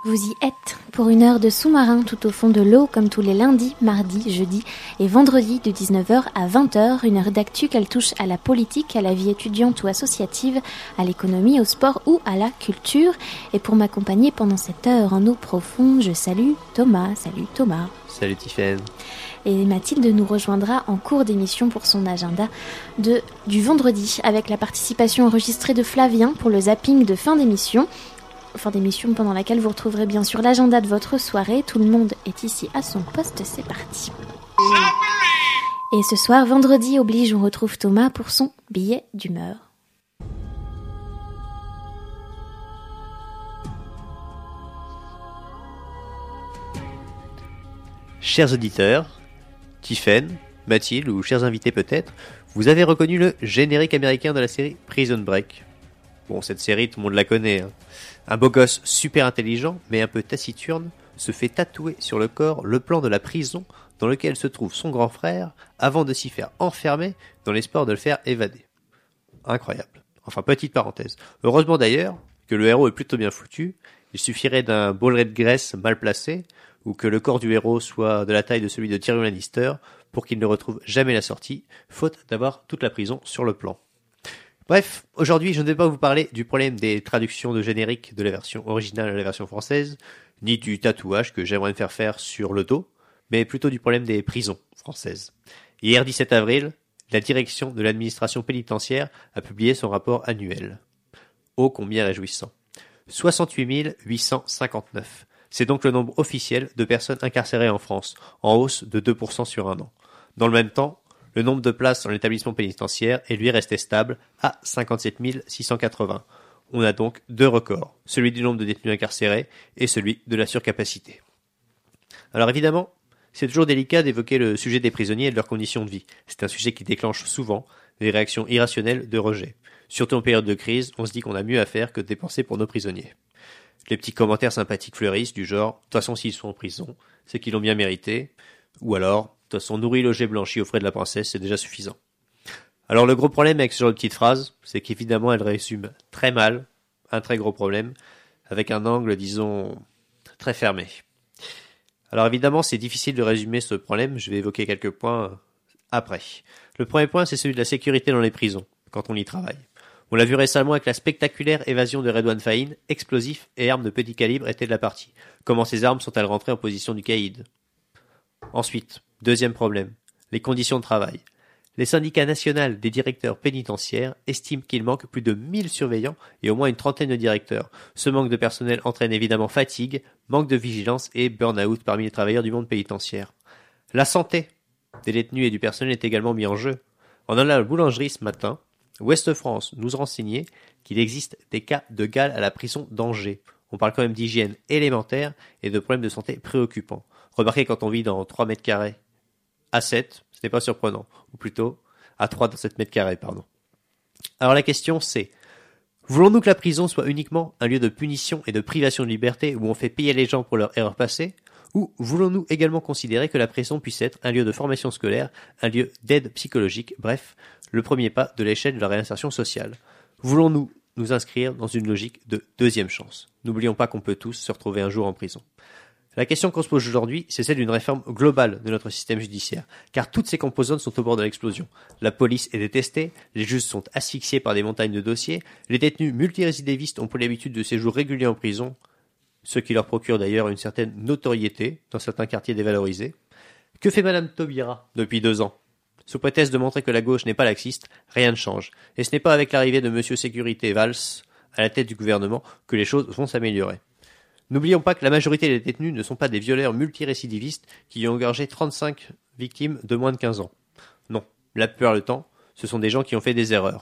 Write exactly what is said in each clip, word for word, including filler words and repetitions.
Vous y êtes pour une heure de sous-marin tout au fond de l'eau, comme tous les lundis, mardis, jeudis et vendredis de dix-neuf heures à vingt heures. Une heure d'actu qu'elle touche à la politique, à la vie étudiante ou associative, à l'économie, au sport ou à la culture. Et pour m'accompagner pendant cette heure en eau profonde, je salue Thomas. Salut Thomas. Salut Tiffaine. Et Mathilde nous rejoindra en cours d'émission pour son agenda de, du vendredi, avec la participation enregistrée de Flavien pour le zapping de fin d'émission. Fin d'émission pendant laquelle vous retrouverez bien sûr l'agenda de votre soirée. Tout le monde est ici à son poste, c'est parti. Et ce soir, vendredi oblige, on retrouve Thomas pour son billet d'humeur. Chers auditeurs, Tiffaine, Mathilde ou chers invités peut-être, vous avez reconnu le générique américain de la série Prison Break. Bon, cette série, tout le monde la connaît. Hein. Un beau gosse super intelligent, mais un peu taciturne, se fait tatouer sur le corps le plan de la prison dans lequel se trouve son grand frère, avant de s'y faire enfermer dans l'espoir de le faire évader. Incroyable. Enfin, petite parenthèse. Heureusement d'ailleurs que le héros est plutôt bien foutu. Il suffirait d'un bolleret de graisse mal placé, ou que le corps du héros soit de la taille de celui de Tyrion Lannister, pour qu'il ne retrouve jamais la sortie, faute d'avoir toute la prison sur le plan. Bref, aujourd'hui, je ne vais pas vous parler du problème des traductions de générique de la version originale à la version française, ni du tatouage que j'aimerais me faire faire sur le dos, mais plutôt du problème des prisons françaises. Hier dix-sept avril, la direction de l'administration pénitentiaire a publié son rapport annuel. Ô combien réjouissant. soixante-huit mille huit cent cinquante-neuf. C'est donc le nombre officiel de personnes incarcérées en France, en hausse de deux pour cent sur un an. Dans le même temps, le nombre de places dans l'établissement pénitentiaire est lui resté stable à cinquante-sept mille six cent quatre-vingts. On a donc deux records, celui du nombre de détenus incarcérés et celui de la surcapacité. Alors évidemment, c'est toujours délicat d'évoquer le sujet des prisonniers et de leurs conditions de vie. C'est un sujet qui déclenche souvent des réactions irrationnelles de rejet. Surtout en période de crise, on se dit qu'on a mieux à faire que de dépenser pour nos prisonniers. Les petits commentaires sympathiques fleurissent du genre « de toute façon s'ils sont en prison, c'est qu'ils l'ont bien mérité » ou alors « de toute façon nourri, logé, blanchi aux frais de la princesse, c'est déjà suffisant ». Alors le gros problème avec ce genre de petite phrase, c'est qu'évidemment elle résume très mal un très gros problème, avec un angle, disons, très fermé. Alors évidemment c'est difficile de résumer ce problème, je vais évoquer quelques points après. Le premier point c'est celui de la sécurité dans les prisons, quand on y travaille. On l'a vu récemment avec la spectaculaire évasion de Redouane Faïn, explosifs et armes de petit calibre étaient de la partie. Comment ces armes sont-elles rentrées en position du caïd ? Ensuite, deuxième problème, les conditions de travail. Les syndicats nationaux des directeurs pénitentiaires estiment qu'il manque plus de mille surveillants et au moins une trentaine de directeurs. Ce manque de personnel entraîne évidemment fatigue, manque de vigilance et burn-out parmi les travailleurs du monde pénitentiaire. La santé des détenus et du personnel est également mise en jeu. En allant à la boulangerie ce matin, Ouest France nous renseignait qu'il existe des cas de gale à la prison d'Angers. On parle quand même d'hygiène élémentaire et de problèmes de santé préoccupants. Remarquez quand on vit dans trois mètres carrés à sept, ce n'est pas surprenant. Ou plutôt, à trois dans sept mètres carrés, pardon. Alors la question c'est, voulons-nous que la prison soit uniquement un lieu de punition et de privation de liberté où on fait payer les gens pour leurs erreurs passées? Ou voulons-nous également considérer que la prison puisse être un lieu de formation scolaire, un lieu d'aide psychologique, bref, le premier pas de l'échelle de la réinsertion sociale? Voulons-nous nous inscrire dans une logique de deuxième chance? N'oublions pas qu'on peut tous se retrouver un jour en prison. La question qu'on se pose aujourd'hui, c'est celle d'une réforme globale de notre système judiciaire, car toutes ces composantes sont au bord de l'explosion. La police est détestée, les juges sont asphyxiés par des montagnes de dossiers, les détenus multirécidivistes ont pour l'habitude de séjours réguliers en prison, ce qui leur procure d'ailleurs une certaine notoriété dans certains quartiers dévalorisés. Que fait Madame Taubira depuis deux ans? Sous prétexte de montrer que la gauche n'est pas laxiste, rien ne change. Et ce n'est pas avec l'arrivée de Monsieur Sécurité Valls à la tête du gouvernement que les choses vont s'améliorer. N'oublions pas que la majorité des détenus ne sont pas des violeurs multirécidivistes qui ont engorgé trente-cinq victimes de moins de quinze ans. Non, la plupart du temps, ce sont des gens qui ont fait des erreurs,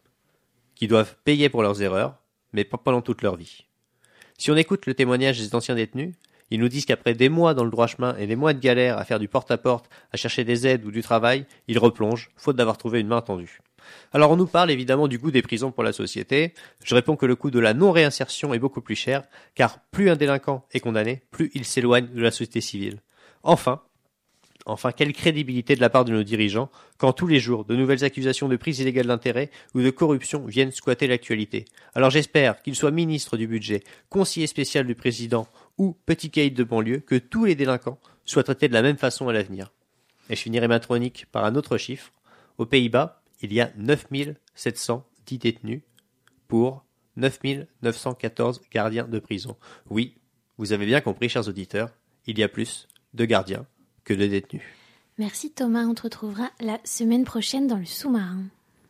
qui doivent payer pour leurs erreurs, mais pas pendant toute leur vie. Si on écoute le témoignage des anciens détenus, ils nous disent qu'après des mois dans le droit chemin et des mois de galère à faire du porte-à-porte, à chercher des aides ou du travail, ils replongent, faute d'avoir trouvé une main tendue. Alors on nous parle évidemment du coût des prisons pour la société. Je réponds que le coût de la non-réinsertion est beaucoup plus cher, car plus un délinquant est condamné, plus il s'éloigne de la société civile. Enfin, enfin, quelle crédibilité de la part de nos dirigeants quand tous les jours de nouvelles accusations de prise illégale d'intérêt ou de corruption viennent squatter l'actualité. Alors j'espère qu'il soit ministre du budget, conseiller spécial du président ou petit caïd de banlieue, que tous les délinquants soient traités de la même façon à l'avenir. Et je finirai ma chronique par un autre chiffre. Aux Pays-Bas, il y a neuf mille sept cent dix détenus pour neuf mille neuf cent quatorze gardiens de prison. Oui, vous avez bien compris, chers auditeurs, il y a plus de gardiens que de détenus. Merci Thomas, on te retrouvera la semaine prochaine dans le sous-marin.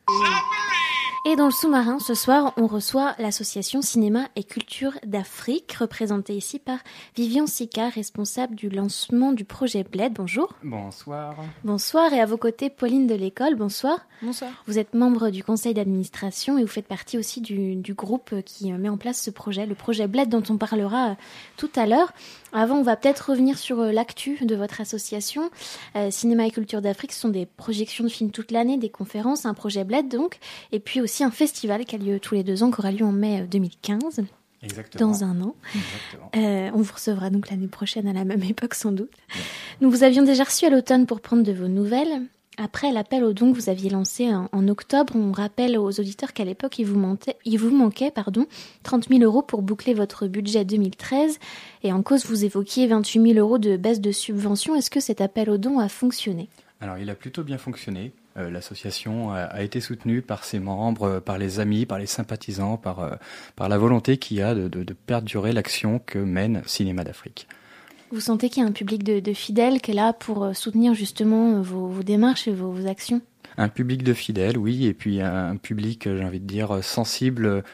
Et dans le sous-marin, ce soir, on reçoit l'association Cinéma et Culture d'Afrique, représentée ici par Vivian Sika, responsable du lancement du projet Bled. Bonjour. Bonsoir. Bonsoir, et à vos côtés, Pauline de l'école. Bonsoir. Bonsoir. Vous êtes membre du conseil d'administration et vous faites partie aussi du, du groupe qui met en place ce projet, le projet Bled, dont on parlera tout à l'heure. Avant, on va peut-être revenir sur l'actu de votre association. Euh, Cinéma et Culture d'Afrique, ce sont des projections de films toute l'année, des conférences, un projet Bled donc, et puis aussi un festival qui a lieu tous les deux ans, qui aura lieu en mai deux mille quinze. Exactement. Dans un an. Exactement. Euh, on vous recevra donc l'année prochaine à la même époque sans doute. Ouais. Nous vous avions déjà reçu à l'automne pour prendre de vos nouvelles. Après l'appel aux dons que vous aviez lancé en, en octobre, on rappelle aux auditeurs qu'à l'époque, il vous, mentait, il vous manquait pardon, trente mille euros pour boucler votre budget deux mille treize. Et en cause, vous évoquiez vingt-huit mille euros de baisse de subvention. Est-ce que cet appel aux dons a fonctionné ? Alors, il a plutôt bien fonctionné. Euh, l'association a, a été soutenue par ses membres, par les amis, par les sympathisants, par, euh, par la volonté qu'il y a de, de, de perdurer l'action que mène Cinéma d'Afrique. Vous sentez qu'il y a un public de, de fidèles qui est là pour soutenir justement vos, vos démarches et vos, vos actions ? Un public de fidèles, oui, et puis un public, j'ai envie de dire, sensible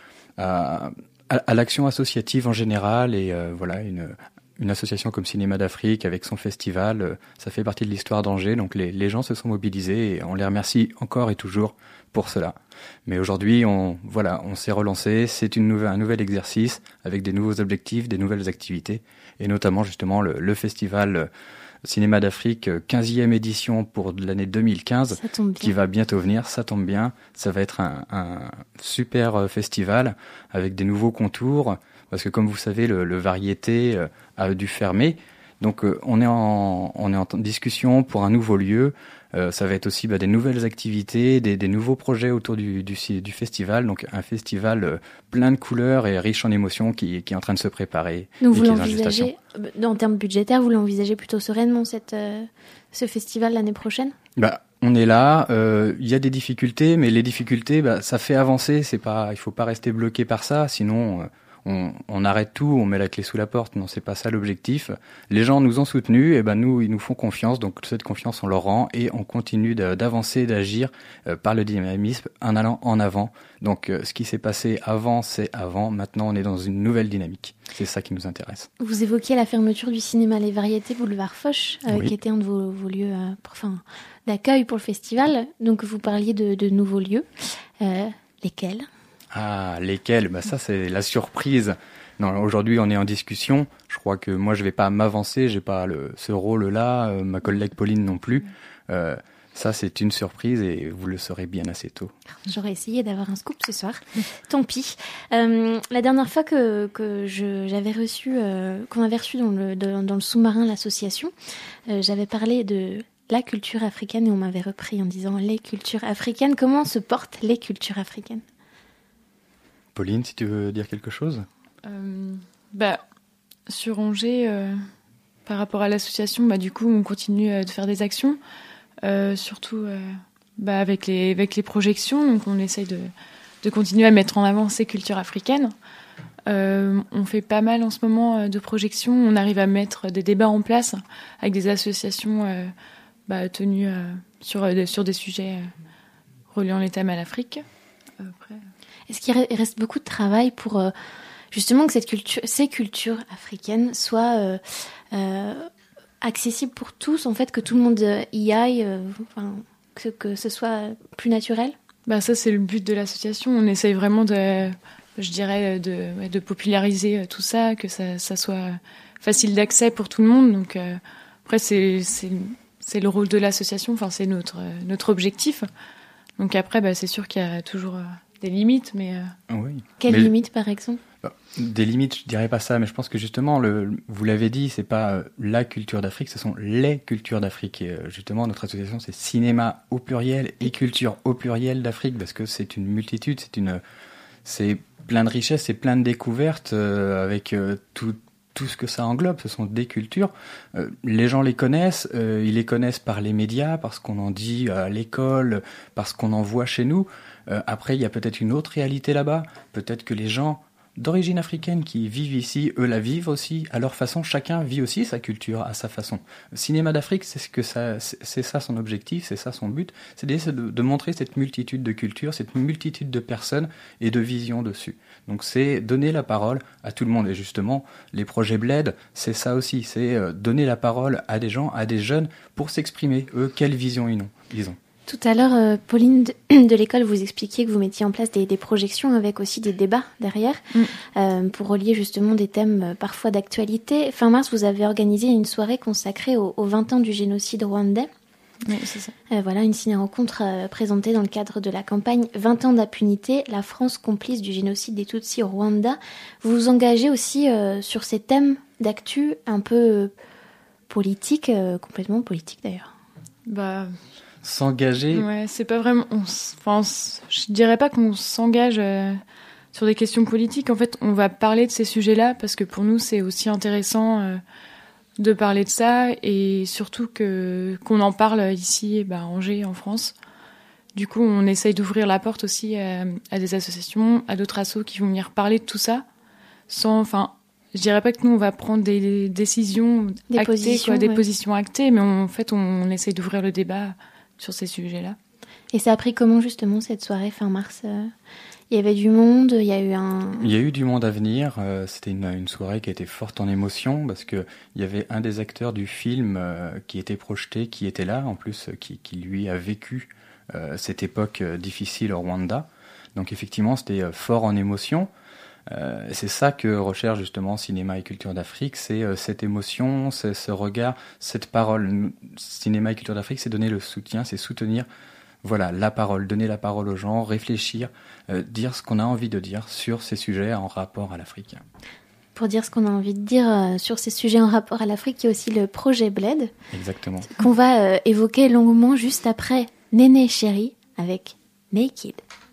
à, à, à l'action associative en général, et euh, voilà, une, une association comme Cinéma d'Afrique avec son festival, euh, ça fait partie de l'histoire d'Angers, donc les, les gens se sont mobilisés et on les remercie encore et toujours pour cela. Mais aujourd'hui, on, voilà, on s'est relancé, c'est une nouvelle, un nouvel exercice avec des nouveaux objectifs, des nouvelles activités, et notamment justement le, le festival Cinéma d'Afrique, quinzième édition pour l'année deux mille quinze, qui va bientôt venir, ça tombe bien, ça va être un, un super festival avec des nouveaux contours, parce que comme vous savez, le, le variété a dû fermer, donc on est en, on est en discussion pour un nouveau lieu. Euh, ça va être aussi bah, des nouvelles activités, des, des nouveaux projets autour du, du, du festival. Donc un festival euh, plein de couleurs et riche en émotions qui, qui est en train de se préparer. Donc vous l'envisagez, en termes budgétaires, vous l'envisagez plutôt sereinement cette, euh, ce festival l'année prochaine ? Bah, on est là, il euh, y a des difficultés, mais les difficultés, bah, ça fait avancer. C'est pas, il faut pas rester bloqué par ça, sinon... Euh, On, on arrête tout, on met la clé sous la porte. Non, c'est pas ça l'objectif. Les gens nous ont soutenus, et ben nous, ils nous font confiance. Donc cette confiance, on leur rend et on continue de, d'avancer, d'agir euh, par le dynamisme en allant en avant. Donc euh, ce qui s'est passé avant, c'est avant. Maintenant, on est dans une nouvelle dynamique. C'est ça qui nous intéresse. Vous évoquiez la fermeture du cinéma Les Variétés Boulevard Foch, euh, oui. qui était un de vos, vos lieux, euh, pour, enfin, d'accueil pour le festival. Donc vous parliez de, de nouveaux lieux. Euh, lesquels ? Ah, lesquels ? Bah ça, c'est la surprise. Non, aujourd'hui, on est en discussion. Je crois que moi, je vais pas m'avancer. J'ai pas le, ce rôle-là. Euh, ma collègue Pauline non plus. Euh, ça, c'est une surprise et vous le saurez bien assez tôt. J'aurais essayé d'avoir un scoop ce soir. Tant pis. Euh, la dernière fois que, que je, j'avais reçu, euh, qu'on avait reçu dans le, de, dans le sous-marin l'association, euh, j'avais parlé de la culture africaine et on m'avait repris en disant les cultures africaines. Comment se portent les cultures africaines ? Pauline, si tu veux dire quelque chose ? euh, bah, Sur Angers, euh, par rapport à l'association, bah, du coup, on continue euh, de faire des actions, euh, surtout euh, bah, avec, les, avec les projections. Donc, on essaye de, de continuer à mettre en avant ces cultures africaines. Euh, on fait pas mal en ce moment de projections. On arrive à mettre des débats en place avec des associations euh, bah, tenues euh, sur, euh, sur des sujets euh, reliant les thèmes à l'Afrique. Après... Est-ce qu'il reste beaucoup de travail pour euh, justement que cette culture, ces cultures africaines soient euh, euh, accessibles pour tous, en fait, que tout le monde y aille, euh, enfin, que, que ce soit plus naturel ? Bah ça, c'est le but de l'association. On essaye vraiment de, je dirais, de, de populariser tout ça, que ça, ça soit facile d'accès pour tout le monde. Donc euh, après, c'est, c'est, c'est le rôle de l'association. Enfin, c'est notre notre objectif. Donc après, bah, c'est sûr qu'il y a toujours euh, des limites, mais... Euh... Oui. Quelles mais... limites, par exemple ? Des limites, je dirais pas ça, mais je pense que justement, le, vous l'avez dit, c'est pas euh, la culture d'Afrique, ce sont les cultures d'Afrique. Et euh, justement, notre association, c'est cinéma au pluriel et culture au pluriel d'Afrique, parce que c'est une multitude, c'est une, c'est plein de richesses, c'est plein de découvertes euh, avec euh, tout, tout ce que ça englobe. Ce sont des cultures. Euh, les gens les connaissent, euh, ils les connaissent par les médias, parce qu'on en dit à l'école, parce qu'on en voit chez nous. Euh, après, il y a peut-être une autre réalité là-bas. Peut-être que les gens d'origine africaine qui vivent ici, eux la vivent aussi à leur façon. Chacun vit aussi sa culture à sa façon. Le cinéma d'Afrique, c'est ce que ça, c'est, c'est ça son objectif, c'est ça son but, c'est de, de montrer cette multitude de cultures, cette multitude de personnes et de visions dessus. Donc c'est donner la parole à tout le monde. Et justement, les projets Bled, c'est ça aussi, c'est donner la parole à des gens, à des jeunes, pour s'exprimer, eux, quelle vision ils ont. Ils ont. Tout à l'heure, euh, Pauline de, de l'école, vous expliquiez que vous mettiez en place des, des projections avec aussi des débats derrière, mm. euh, pour relier justement des thèmes euh, parfois d'actualité. Fin mars, vous avez organisé une soirée consacrée aux, aux vingt ans du génocide rwandais. Oui, c'est ça. Euh, voilà, une ciné-rencontre euh, présentée dans le cadre de la campagne vingt ans d'impunité, la France complice du génocide des Tutsis au Rwanda. Vous vous engagez aussi euh, sur ces thèmes d'actu un peu euh, politiques, euh, complètement politiques d'ailleurs. Bah... S'engager. Ouais, c'est pas vraiment. On s... enfin, on s... je dirais pas qu'on s'engage euh, sur des questions politiques. En fait, on va parler de ces sujets-là parce que pour nous, c'est aussi intéressant euh, de parler de ça et surtout que qu'on en parle ici, bah, à Angers, en France. Du coup, on essaye d'ouvrir la porte aussi à, à des associations, à d'autres assos qui vont venir parler de tout ça, sans. Enfin, je dirais pas que nous on va prendre des, des décisions des actées, positions, quoi, des ouais. positions actées, mais on, en fait, on, on essaye d'ouvrir le débat sur ces sujets-là. Et ça a pris comment justement cette soirée fin mars? Il y avait du monde, il y a eu un... Il y a eu du monde à venir, euh, c'était une, une soirée qui a été forte en émotion parce que il y avait un des acteurs du film euh, qui était projeté, qui était là, en plus qui, qui lui a vécu euh, cette époque euh, difficile au Rwanda. Donc effectivement c'était euh, fort en émotion. Euh, c'est ça que recherche justement Cinéma et Culture d'Afrique, c'est euh, cette émotion, c'est ce regard, cette parole. Cinéma et Culture d'Afrique, c'est donner le soutien, c'est soutenir, voilà, la parole, donner la parole aux gens, réfléchir, euh, dire ce qu'on a envie de dire sur ces sujets en rapport à l'Afrique. Pour dire ce qu'on a envie de dire euh, sur ces sujets en rapport à l'Afrique, il y a aussi le projet Bled. Exactement. Qu'on va euh, évoquer longuement juste après Néné Chérie avec Naked.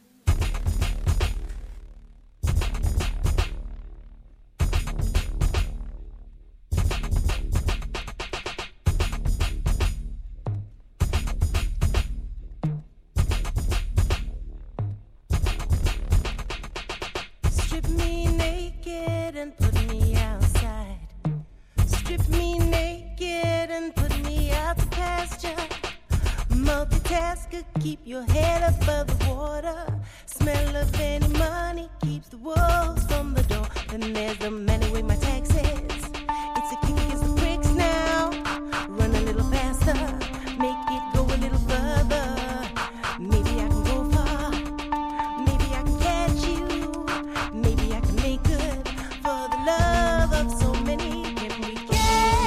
Keep your head above the water. Smell of any money keeps the wolves from the door. Then there's the man who weigh my taxes. It's a kick against the pricks now. Run a little faster, make it go a little further. Maybe I can go far, maybe I can catch you. Maybe I can make good for the love of so many. Can we catch?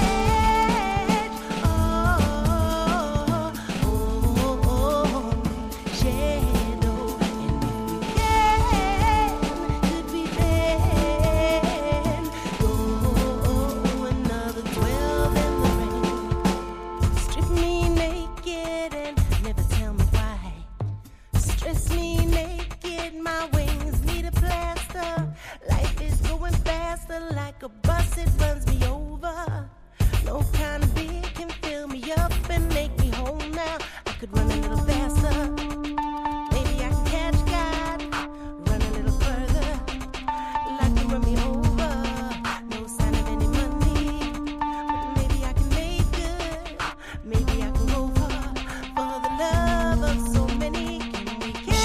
Like a bus, it runs me over. No kind of beer can fill me up and make me whole now. I could run a little faster. Maybe I can catch God. Run a little further. Like to run me over. No sign of any money. But maybe I can make good. Maybe I can go far. For the love of so many. Can we catch?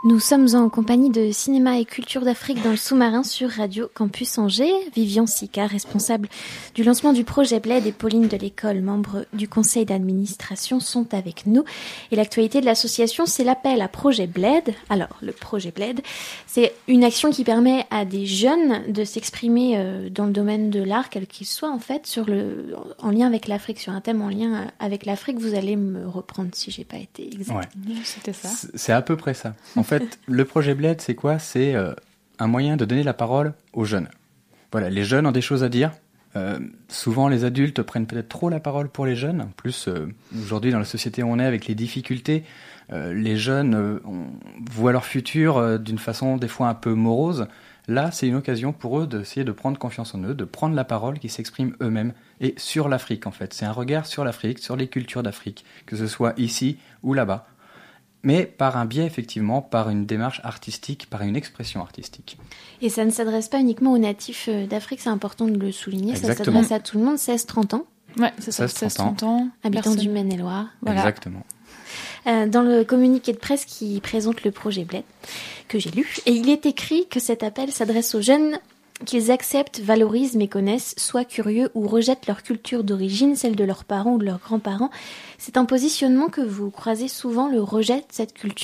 Nous sommes en compagnie de Cinéma et Culture d'Afrique dans le sous-marin sur Radio Campus Angers. Vivian Sica, responsable du lancement du projet Bled, et Pauline de l'école, membre du conseil d'administration, sont avec nous. Et l'actualité de l'association, c'est l'appel à projet Bled. Alors, le projet Bled, c'est une action qui permet à des jeunes de s'exprimer euh, dans le domaine de l'art, quel qu'il soit en fait, sur le, en lien avec l'Afrique, sur un thème en lien avec l'Afrique. Vous allez me reprendre si j'ai pas été exactement. Ouais. C'était ça. C'est, c'est à peu près ça. En fait, le projet Bled, c'est quoi ? C'est euh, un moyen de donner la parole aux jeunes. Voilà, les jeunes ont des choses à dire. Euh, souvent, les adultes prennent peut-être trop la parole pour les jeunes. En plus, euh, aujourd'hui, dans la société où on est, avec les difficultés, euh, les jeunes euh, on, voient leur futur euh, d'une façon des fois un peu morose. Là, c'est une occasion pour eux d'essayer de prendre confiance en eux, de prendre la parole, qui s'expriment eux-mêmes, et sur l'Afrique, en fait. C'est un regard sur l'Afrique, sur les cultures d'Afrique, que ce soit ici ou là-bas. Mais par un biais, effectivement, par une démarche artistique, par une expression artistique. Et ça ne s'adresse pas uniquement aux natifs d'Afrique, c'est important de le souligner. Exactement. Ça s'adresse à tout le monde, seize trente ans. Ouais, c'est ça, seize trente ans. Habitants Personne... du Maine-et-Loire. Voilà. Exactement. Euh, dans le communiqué de presse qui présente le projet Bled, que j'ai lu, et il est écrit que cet appel s'adresse aux jeunes qu'ils acceptent, valorisent, méconnaissent, soient curieux ou rejettent leur culture d'origine, celle de leurs parents ou de leurs grands-parents. C'est un positionnement que vous croisez souvent, le rejet de cette culture ?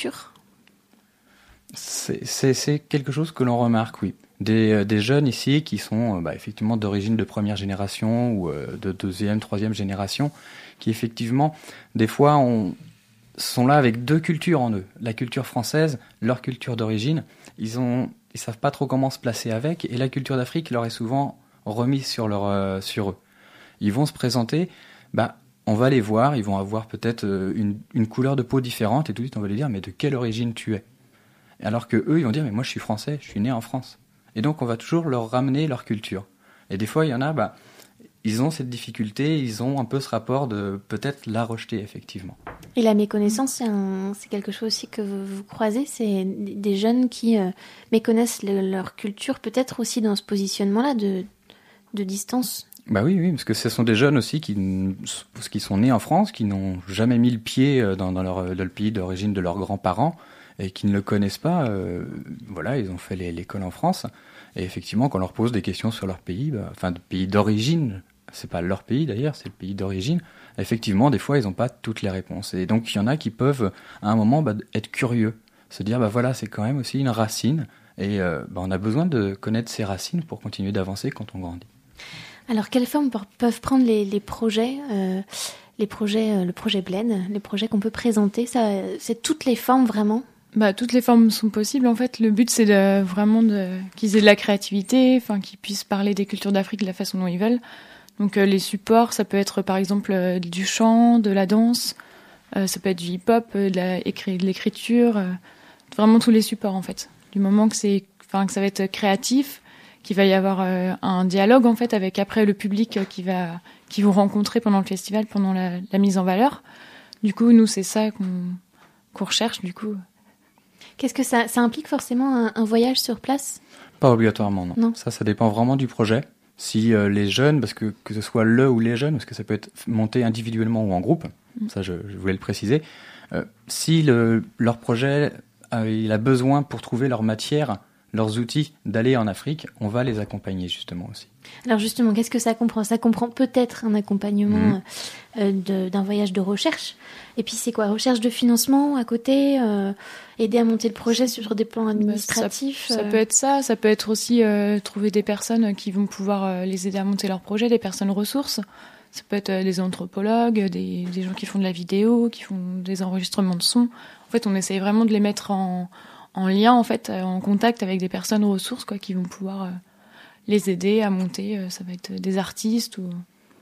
C'est, c'est, c'est quelque chose que l'on remarque, oui. Des, euh, des jeunes ici qui sont euh, bah, effectivement d'origine de première génération ou euh, de deuxième, troisième génération, qui effectivement, des fois, ont, sont là avec deux cultures en eux. La culture française, leur culture d'origine. Ils ont... Ils savent pas trop comment se placer avec, et la culture d'Afrique leur est souvent remise sur, leur, euh, sur eux. Ils vont se présenter, bah, on va les voir, ils vont avoir peut-être une, une couleur de peau différente, et tout de suite on va les dire, mais de quelle origine tu es ? Alors que eux, ils vont dire, mais moi je suis français, je suis né en France. Et donc on va toujours leur ramener leur culture. Et des fois, il y en a, bah, ils ont cette difficulté, ils ont un peu ce rapport de peut-être la rejeter, effectivement. Et la méconnaissance, c'est, un, c'est quelque chose aussi que vous, vous croisez, c'est des jeunes qui euh, méconnaissent le, leur culture, peut-être aussi dans ce positionnement-là de, de distance. Bah oui, oui, parce que ce sont des jeunes aussi qui, qui sont nés en France, qui n'ont jamais mis le pied dans, dans, leur, dans le pays d'origine de leurs grands-parents, et qui ne le connaissent pas. Euh, voilà, ils ont fait les, l'école en France, et effectivement, quand on leur pose des questions sur leur pays, bah, enfin, de pays d'origine, c'est pas leur pays d'ailleurs, c'est le pays d'origine. Effectivement, des fois, ils n'ont pas toutes les réponses. Et donc, il y en a qui peuvent, à un moment, bah, être curieux, se dire, bah voilà, c'est quand même aussi une racine, et euh, bah, on a besoin de connaître ces racines pour continuer d'avancer quand on grandit. Alors, quelles formes peuvent prendre les, les projets, euh, les projets, euh, le projet Bled, les projets qu'on peut présenter ? Ça, c'est toutes les formes vraiment ? Bah, toutes les formes sont possibles. En fait, le but, c'est de, vraiment de, qu'ils aient de la créativité, enfin, qu'ils puissent parler des cultures d'Afrique de la façon dont ils veulent. Donc euh, les supports, ça peut être par exemple euh, du chant, de la danse, euh, ça peut être du hip-hop, euh, de, la, écrit, de l'écriture, euh, vraiment tous les supports en fait. Du moment que c'est, enfin que ça va être créatif, qu'il va y avoir euh, un dialogue en fait avec après le public euh, qui va, qui vont rencontrer pendant le festival, pendant la, la mise en valeur. Du coup, nous c'est ça qu'on, qu'on recherche du coup. Qu'est-ce que ça, ça implique forcément un, un voyage sur place ? Pas obligatoirement, non. non. Ça, ça dépend vraiment du projet. Si euh, les jeunes, parce que que ce soit le ou les jeunes, parce que ça peut être monté individuellement ou en groupe, mmh. ça je, je voulais le préciser, euh, si le, leur projet euh, il a besoin pour trouver leur matière, leurs outils d'aller en Afrique, on va les accompagner justement aussi. Alors justement, qu'est-ce que ça comprend ? Ça comprend peut-être un accompagnement mmh. euh, de, d'un voyage de recherche. Et puis c'est quoi ? Recherche de financement à côté, euh, aider à monter le projet sur des plans administratifs. Ça, ça euh... peut être ça. Ça peut être aussi euh, trouver des personnes qui vont pouvoir euh, les aider à monter leur projet, des personnes ressources. Ça peut être euh, des anthropologues, des, des gens qui font de la vidéo, qui font des enregistrements de son. En fait, on essaye vraiment de les mettre en, en lien, en fait, en contact avec des personnes ressources, quoi, qui vont pouvoir euh, les aider à monter. Euh, ça va être des artistes ou,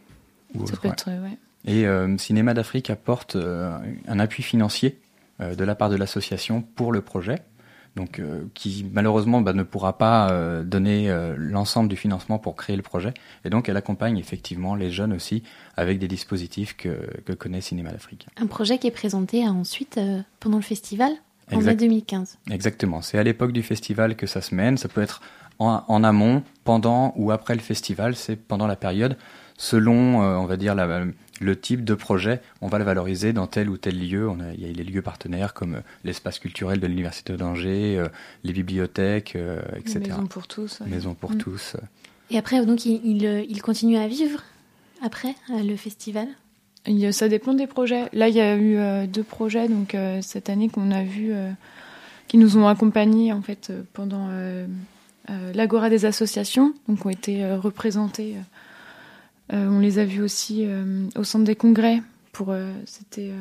ou ça autre, peut ouais. être, euh, ouais. Et euh, Cinéma d'Afrique apporte euh, un appui financier euh, de la part de l'association pour le projet, donc euh, qui malheureusement bah, ne pourra pas euh, donner euh, l'ensemble du financement pour créer le projet. Et donc elle accompagne effectivement les jeunes aussi avec des dispositifs que, que connaît Cinéma d'Afrique. Un projet qui est présenté ensuite euh, pendant le festival en exact. mai deux mille quinze. Exactement, c'est à l'époque du festival que ça se mène. Ça peut être en, en amont, pendant ou après le festival, c'est pendant la période, selon euh, on va dire la le type de projet, on va le valoriser dans tel ou tel lieu. On a, il y a les lieux partenaires comme euh, l'espace culturel de l'Université d'Angers, euh, les bibliothèques, euh, et cetera. Maison pour tous. Ouais. Maison pour Mm. tous. Et après, donc, il, il, il continue à vivre après euh, le festival. Il- Ça dépend des projets. Là, il y a eu euh, deux projets donc euh, cette année qu'on a vu, euh, qui nous ont accompagnés en fait euh, pendant euh, euh, l'Agora des associations, donc ont été euh, représentés. Euh, euh, on les a vus aussi euh, au centre des congrès. Pour euh, c'était,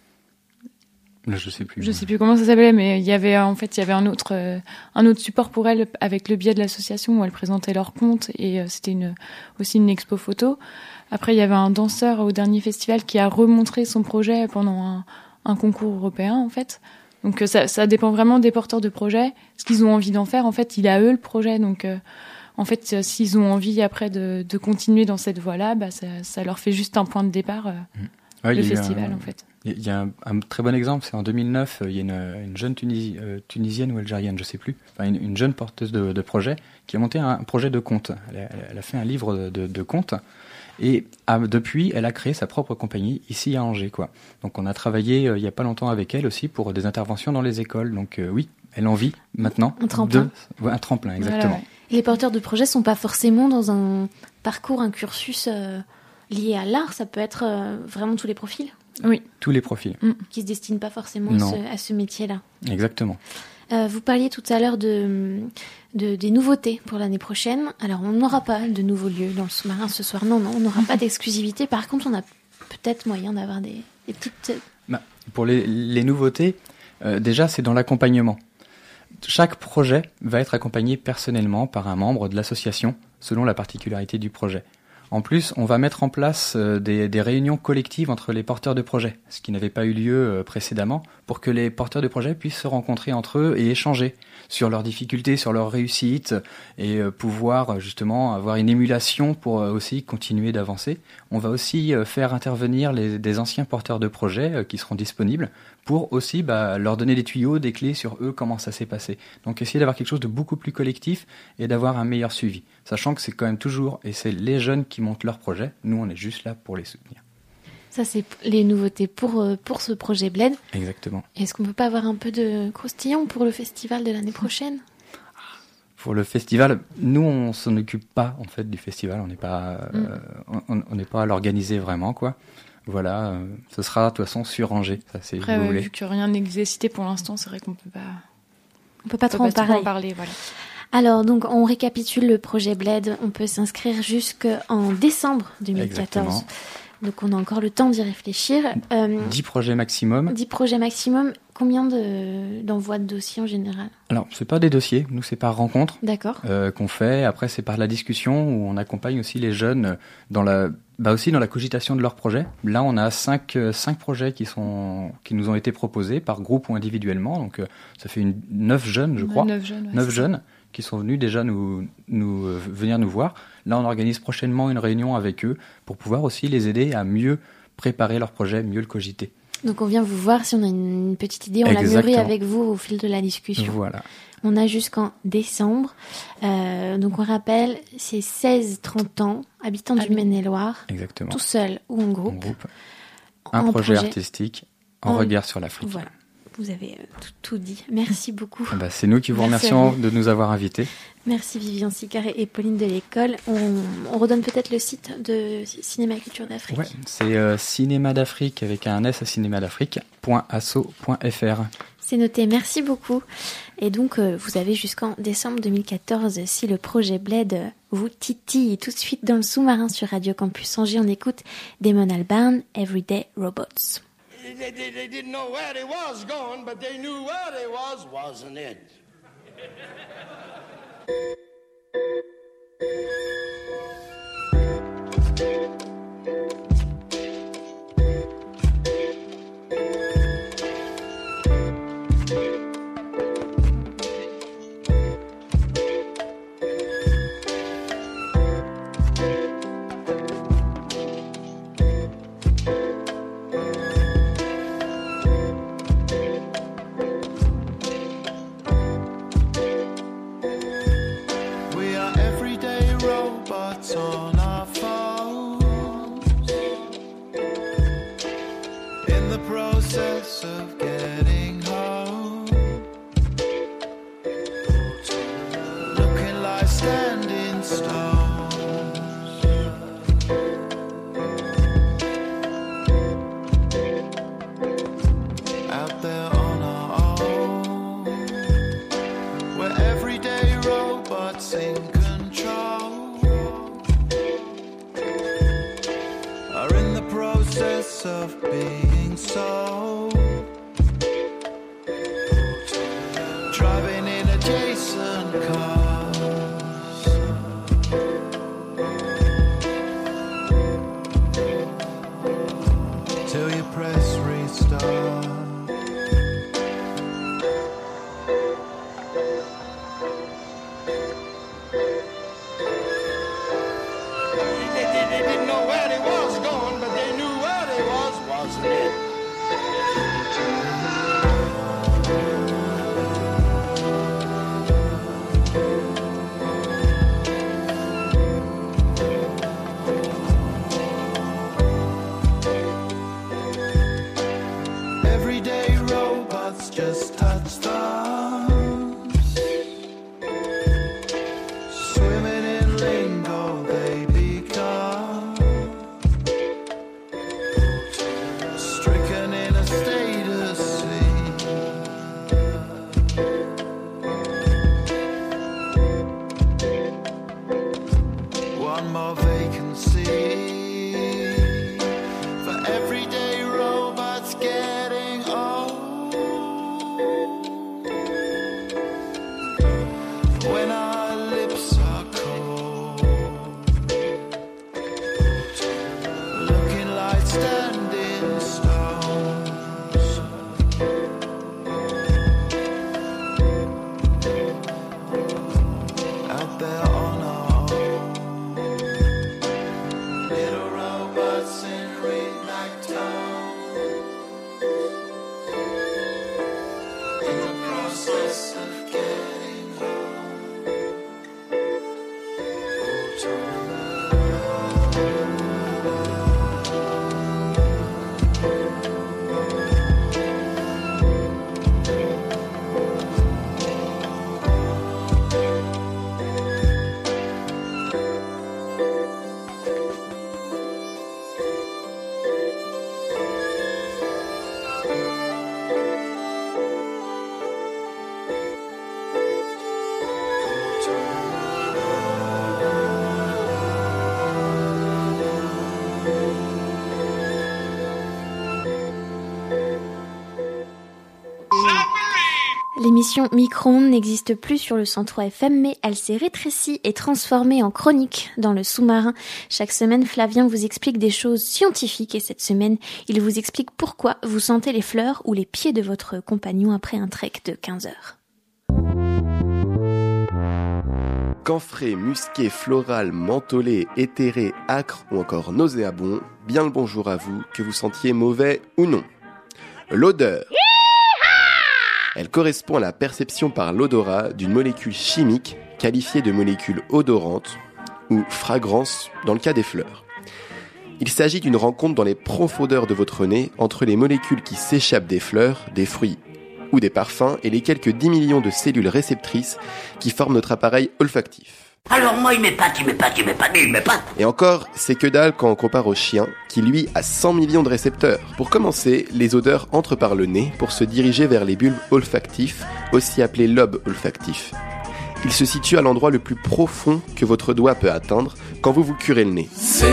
euh, Là, je sais plus. je sais plus comment ça s'appelait, mais il y avait en fait il y avait un autre euh, un autre support pour elles avec le biais de l'association où elles présentaient leurs comptes et euh, c'était une aussi une expo photo. Après, il y avait un danseur au dernier festival qui a remontré son projet pendant un, un concours européen, en fait. Donc, ça, ça dépend vraiment des porteurs de projet. Ce qu'ils ont envie d'en faire, en fait, il est à eux le projet. Donc, euh, en fait, euh, s'ils ont envie après de, de continuer dans cette voie-là, bah, ça, ça leur fait juste un point de départ, euh, Ouais, le il y a eu festival, un- en fait. Il y a un, un très bon exemple, c'est en deux mille neuf, il y a une, une jeune Tunisi- euh, tunisienne ou algérienne, je sais plus, enfin une, une jeune porteuse de, de projet qui a monté un projet de conte. Elle a, elle a fait un livre de, de, de contes et a- depuis, elle a créé sa propre compagnie ici à Angers, quoi. Donc on a travaillé euh, il y a pas longtemps avec elle aussi pour des interventions dans les écoles. Donc euh, oui, elle en vit maintenant. Un tremplin. De, ouais, un tremplin, exactement. Voilà, ouais. Et les porteurs de projets sont pas forcément dans un parcours, un cursus euh, lié à l'art. Ça peut être euh, vraiment tous les profils Oui. Tous les profils, qui se destinent pas forcément à Non. ce, à ce métier-là. exactement. Euh, vous parliez tout à l'heure de, de, des nouveautés pour l'année prochaine. Alors, on n'aura pas de nouveaux lieux dans le sous-marin ce soir. Non, non, on n'aura pas d'exclusivité. Par contre, on a peut-être moyen d'avoir des, des petites... Bah, pour les, les nouveautés, euh, déjà, c'est dans l'accompagnement. Chaque projet va être accompagné personnellement par un membre de l'association, selon la particularité du projet. En plus, on va mettre en place euh, des, des réunions collectives entre les porteurs de projets, ce qui n'avait pas eu lieu euh, précédemment, pour que les porteurs de projets puissent se rencontrer entre eux et échanger sur leurs difficultés, sur leurs réussites, et euh, pouvoir euh, justement avoir une émulation pour euh, aussi continuer d'avancer. On va aussi euh, faire intervenir les, des anciens porteurs de projets euh, qui seront disponibles pour aussi bah, leur donner des tuyaux, des clés sur eux, comment ça s'est passé. Donc essayer d'avoir quelque chose de beaucoup plus collectif et d'avoir un meilleur suivi. Sachant que c'est quand même toujours, et c'est les jeunes qui montent leurs projets, nous on est juste là pour les soutenir. Ça, c'est les nouveautés pour, euh, pour ce projet Bled. Exactement. Est-ce qu'on peut pas avoir un peu de croustillant pour le festival de l'année prochaine ? Pour le festival, nous on s'en occupe pas en fait du festival, on n'est pas, Mm. euh, on on n'est pas à l'organiser vraiment quoi. Voilà, euh, ce sera de toute façon sur Angers, ça c'est Après, si vous ouais, voulez. vu que rien n'existait pour l'instant, c'est vrai qu'on peut pas, On peut pas on peut trop en pas trop parler. en parler. Voilà. Alors, donc, on récapitule le projet Bled. On peut s'inscrire jusqu'en décembre deux mille quatorze. Exactement. Donc, on a encore le temps d'y réfléchir. Euh, dix projets maximum. dix projets maximum. Combien de, d'envois de dossiers en général ? Alors, c'est pas des dossiers, nous c'est par rencontre D'accord. euh, qu'on fait. Après, c'est par la discussion où on accompagne aussi les jeunes dans la, bah aussi dans la cogitation de leurs projets. Là, on a cinq, euh, cinq projets qui sont, qui nous ont été proposés par groupe ou individuellement. Donc, euh, ça fait une, neuf jeunes, je Ouais, crois. Neuf jeunes. ouais, Neuf c'est ça. jeunes qui sont venus déjà nous, nous euh, venir nous voir. Là, on organise prochainement une réunion avec eux pour pouvoir aussi les aider à mieux préparer leur projet, mieux le cogiter. Donc, on vient vous voir si on a une petite idée. On l'a mûri Exactement. avec vous au fil de la discussion. Voilà. On a jusqu'en décembre. Euh, donc, on rappelle, c'est seize trente ans, habitants du Habitants. Maine-et-Loire, Exactement. tout seul ou en En groupe. groupe. Un En projet, artistique en En- regard sur l'Afrique. Voilà. Vous avez euh, tout, tout dit. Merci beaucoup. Ah bah, c'est nous qui vous Merci à remercions vous. de nous avoir invités. Merci Vivian Sicaré et Pauline de l'école. On, on redonne peut-être le site de Cinéma Culture d'Afrique. Ouais, c'est euh, Cinéma d'Afrique avec un S à Cinéma d'Afrique, point asso point fr. C'est noté, merci beaucoup. Et donc, euh, vous avez jusqu'en décembre deux mille quatorze si le projet Bled euh, vous titille. Tout de suite dans le sous-marin sur Radio Campus Angers, on écoute Damon Albarn, Everyday Robots. They, they, they didn't know where they was going, but they knew where they was, wasn't it? We are everyday robots. sense of being so. Driving in adjacent cars, till you press restart. They didn't know where they was going, but they knew where they was, wasn't it? Everyday robots just touch thumbs, swimming in lingo they become, stricken in a status scene. One more vacancy for everyday robots getting old. When our lips are cold, looking like standing stones. Out there on our own, little robots in ringtone, in the process of getting home. L'émission Micro-ondes n'existe plus sur le cent trois F M, mais elle s'est rétrécie et transformée en chronique dans le sous-marin. Chaque semaine, Flavien vous explique des choses scientifiques et cette semaine, il vous explique pourquoi vous sentez les fleurs ou les pieds de votre compagnon après un trek de quinze heures. Camphré, musqué, floral, mentholé, éthéré, âcre ou encore nauséabond, bien le bonjour à vous, que vous sentiez mauvais ou non. L'odeur. Elle correspond à la perception par l'odorat d'une molécule chimique qualifiée de molécule odorante ou fragrance dans le cas des fleurs. Il s'agit d'une rencontre dans les profondeurs de votre nez entre les molécules qui s'échappent des fleurs, des fruits ou des parfums et les quelques dix millions de cellules réceptrices qui forment notre appareil olfactif. Alors moi, il m'épate, il m'épate, il m'épate, il m'épate. Et encore, c'est que dalle quand on compare au chien, qui lui a cent millions de récepteurs. Pour commencer, les odeurs entrent par le nez pour se diriger vers les bulbes olfactifs, aussi appelés lobes olfactifs. Ils se situent à l'endroit le plus profond que votre doigt peut atteindre quand vous vous curez le nez. C'est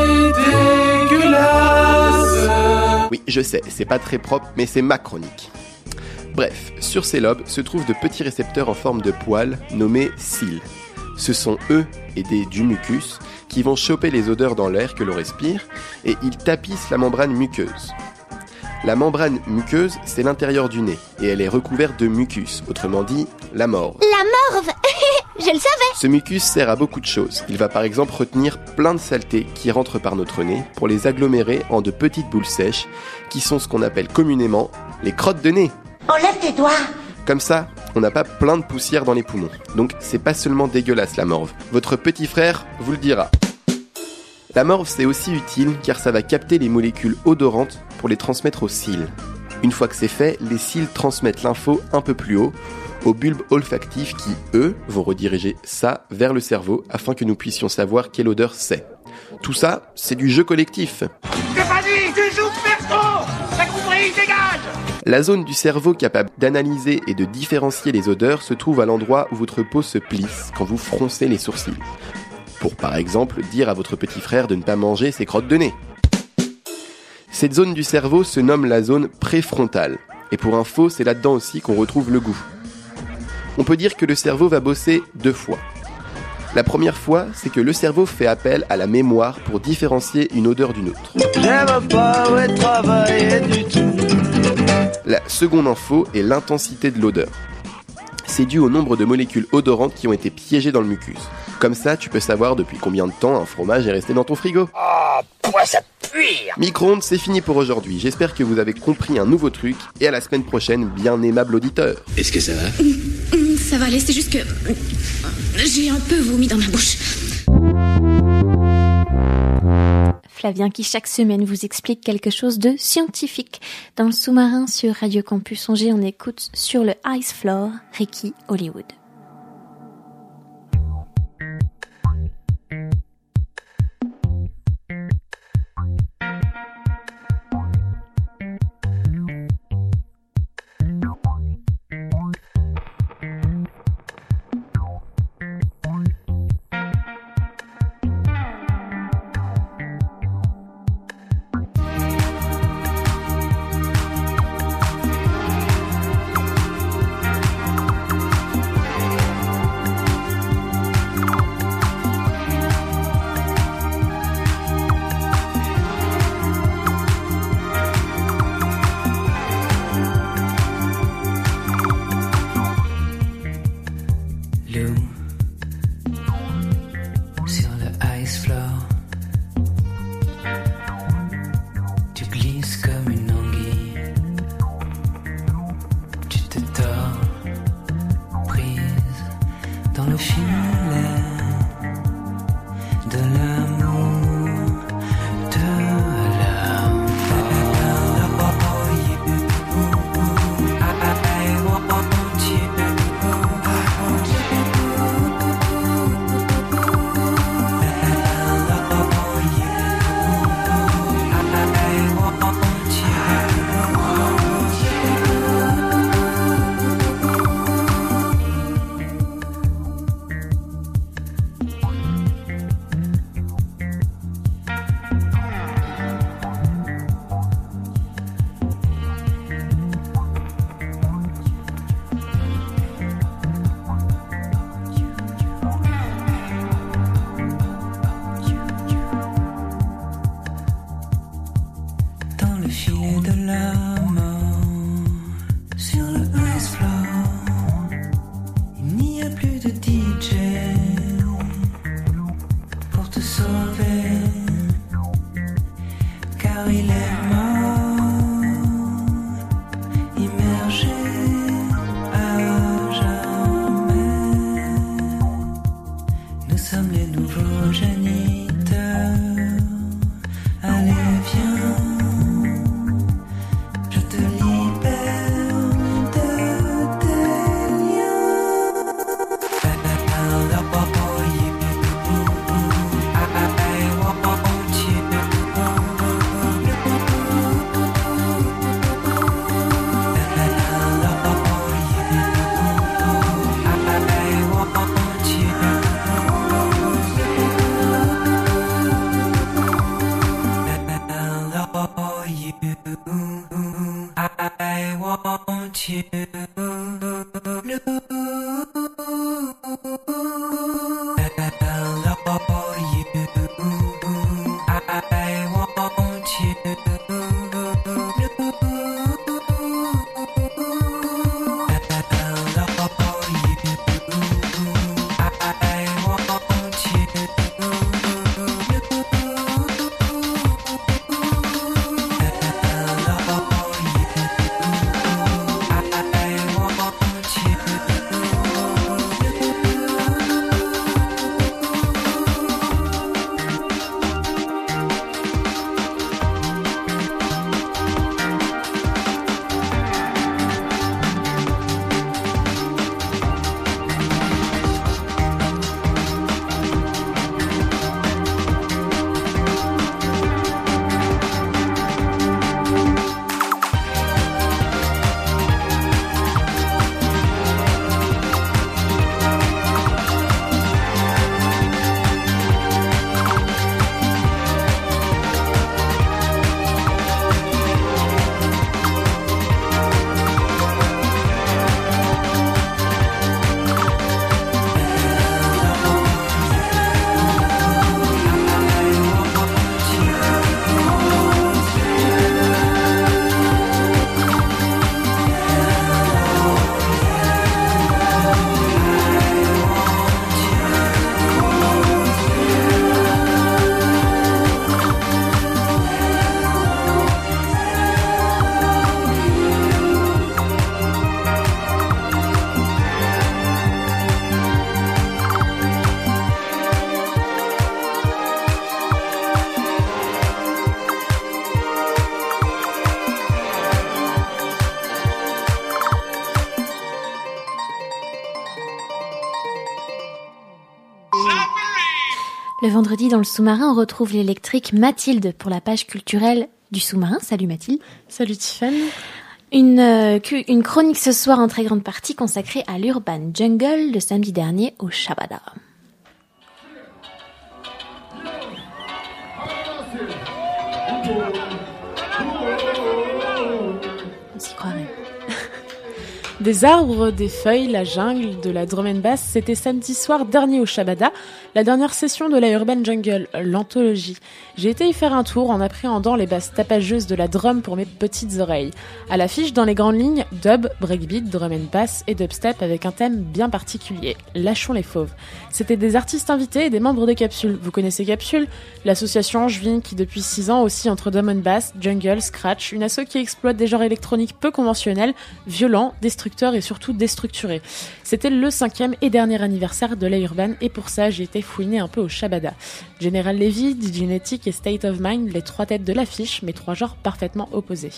dégueulasse. Oui, je sais, c'est pas très propre, mais c'est ma chronique. Bref, sur ces lobes se trouvent de petits récepteurs en forme de poils nommés cils. Ce sont eux, aidés du mucus, qui vont choper les odeurs dans l'air que l'on respire et ils tapissent la membrane muqueuse. La membrane muqueuse, c'est l'intérieur du nez et elle est recouverte de mucus, autrement dit, la morve. La morve. Je le savais. Ce mucus sert à beaucoup de choses. Il va par exemple retenir plein de saletés qui rentrent par notre nez pour les agglomérer en de petites boules sèches qui sont ce qu'on appelle communément les crottes de nez. Enlève tes doigts. Comme ça, on n'a pas plein de poussière dans les poumons. Donc c'est pas seulement dégueulasse la morve. Votre petit frère vous le dira. La morve c'est aussi utile car ça va capter les molécules odorantes pour les transmettre aux cils. Une fois que c'est fait, les cils transmettent l'info un peu plus haut, aux bulbes olfactifs qui, eux, vont rediriger ça vers le cerveau afin que nous puissions savoir quelle odeur c'est. Tout ça, c'est du jeu collectif. Stéphanie, tu joues perso. T'as compris, dégage. La zone du cerveau capable d'analyser et de différencier les odeurs se trouve à l'endroit où votre peau se plisse quand vous froncez les sourcils. Pour par exemple dire à votre petit frère de ne pas manger ses crottes de nez. Cette zone du cerveau se nomme la zone préfrontale. Et pour info, c'est là-dedans aussi qu'on retrouve le goût. On peut dire que le cerveau va bosser deux fois. La première fois, c'est que le cerveau fait appel à la mémoire pour différencier une odeur d'une autre. J'aime pas ouais, travailler du tout. La seconde info est l'intensité de l'odeur. C'est dû au nombre de molécules odorantes qui ont été piégées dans le mucus. Comme ça, tu peux savoir depuis combien de temps un fromage est resté dans ton frigo. Oh, pourquoi ça pue? Micro-ondes, c'est fini pour aujourd'hui. J'espère que vous avez compris un nouveau truc et à la semaine prochaine, bien aimable auditeur. Est-ce que ça va? Ça va aller, c'est juste que j'ai un peu vomi dans ma bouche. Flavien qui chaque semaine vous explique quelque chose de scientifique. Dans le sous-marin sur Radio Campus Angers, on écoute sur le Ice Floor, Ricky Hollywood. Le vendredi, dans le sous-marin, on retrouve l'électrique Mathilde pour la page culturelle du sous-marin. Salut Mathilde. Salut Tiffany. Une, euh, une chronique ce soir en très grande partie consacrée à l'Urban Jungle le samedi dernier au Shabada. On s'y croirait. Des arbres, des feuilles, la jungle, de la drum and bass, c'était samedi soir dernier au Shabada, la dernière session de la Urban Jungle, l'anthologie. J'ai été y faire un tour en appréhendant les basses tapageuses de la drum pour mes petites oreilles. À l'affiche, dans les grandes lignes, dub, breakbeat, drum and bass et dubstep avec un thème bien particulier. Lâchons les fauves. C'était des artistes invités et des membres de Capsule. Vous connaissez Capsule ? L'association angevine qui depuis six ans aussi entre drum and bass, jungle, scratch, une asso qui exploite des genres électroniques peu conventionnels, violents, destructeurs et surtout déstructurés. C'était le cinquième et dernier anniversaire de la Urban et pour ça j'ai été fouiner un peu au Shabada. General Levy, D-Genetic et State of Mind, les trois têtes de l'affiche, mais trois genres parfaitement opposés.